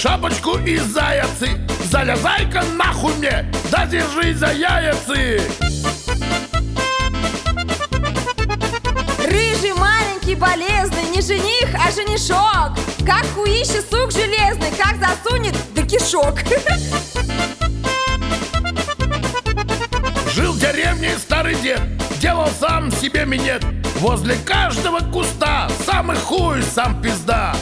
шапочку и заяцы. Залезай-ка нахуй мне, да держись за яйцы. Рыжий, маленький, болезный, не жених, а женишок. Как хуище сук железный, как засунет до кишок. Жил в деревне старый дед, делал сам себе минет. Возле каждого куста самый хуй, сам пизда.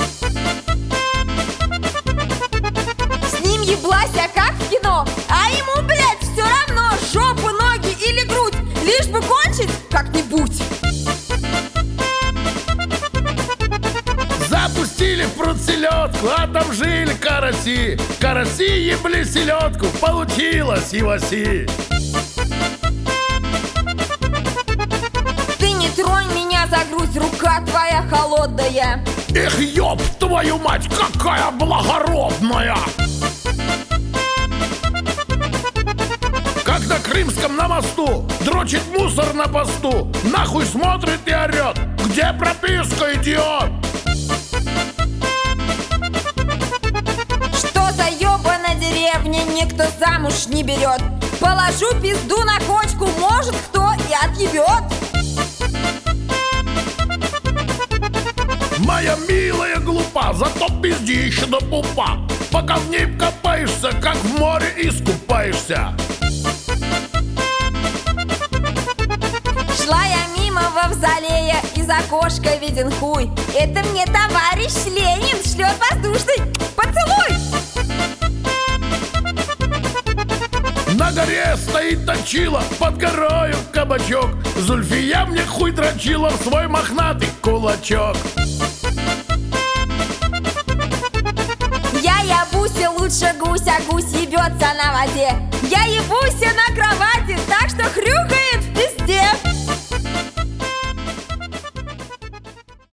С ним еблася, как в кино, а ему, блядь, все равно жопу, ноги или грудь, лишь бы кончить как-нибудь. Запустили в пруд селедку, а там жили караси. Караси ебли селедку, получилось иваси. Ты не тронь меня за грудь, рука твоя холодная. Эх, ёб твою мать, какая благородная! Как на Крымском на мосту дрочит мусор на посту, нахуй смотрит и орет: где прописка, идиот? Что за ёбана деревня, никто замуж не берет. Положу пизду на кочку, может кто и отъебет. Моя милая глупа, зато пиздища до пупа. Пока в ней копаешься, как в море искупаешься. Шла я мимо Мавзолея, из окошка виден хуй. Это мне товарищ Ленин шлет воздушный поцелуй. На горе стоит точила, под горою кабачок. Зульфия мне хуй дрочила в свой мохнатый кулачок. Я ебуся лучше гуся, гусь ебется на воде. Я ебуся на